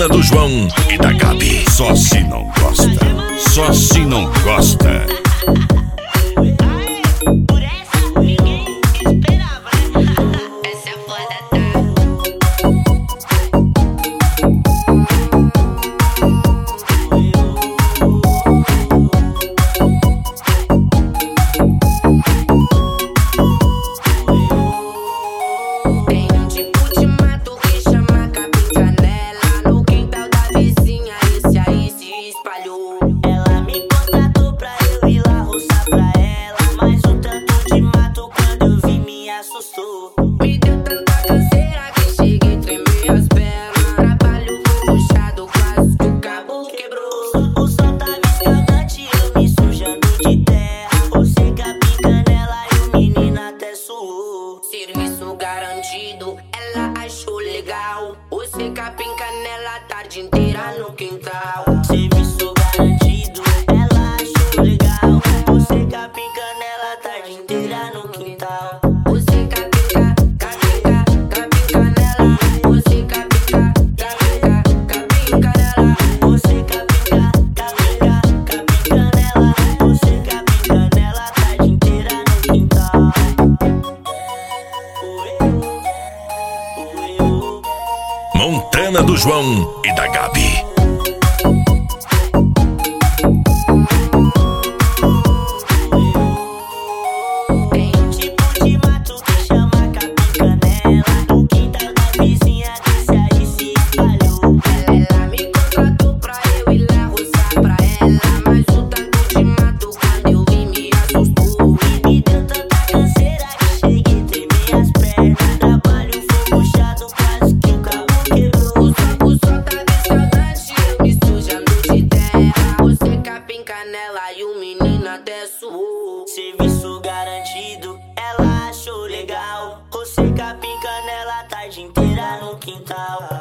Montana do João e da Gabi. Só se não gosta, só se não gosta. Por essa ninguém esperava, né? Essa é foda, tem um tipo de mato que chama capim-canela. No quintal da vizinha, esse aí se espalhou. Ela me contratou pra eu ir lá roçar pra ela, mas o tanto de mato quando eu vi me assustou. Me deu tanta canseira que cheguei a tremer as pernas. Trabalho foi puxado, quase que o cabo quebrou. O sol tava escaldante, eu me sujando de terra. Você capim-canela e o menino até suou. Serviço garantido, ela achou legal. Você capim-canela a tarde inteira no quintal. Serviço garantido, ela achou legal. Você capim-canela a tarde inteira no quintal. Você capim-canela. Você capim-canela. Você capim-canela. Você capim-canela a tarde inteira no quintal. Montana do João e da Gabi. Tem um tipo de mato que chama capim-canela. No quintal da vizinha, desse aí se espalhou. Ela me contratou pra eu ir lá roçar pra ela, mas o tanto de mato quando eu vi me assustou. Me deu tanta canseira que cheguei a tremer as pernas. Trabalho foi puxado, quase que o cabo quebrou. O sol tava escaldante, eu me sujando de terra. Você capim-canela e o menino até suou. Serviço garantido, ela achou legal. Você capim-canela a tarde inteira no quintal.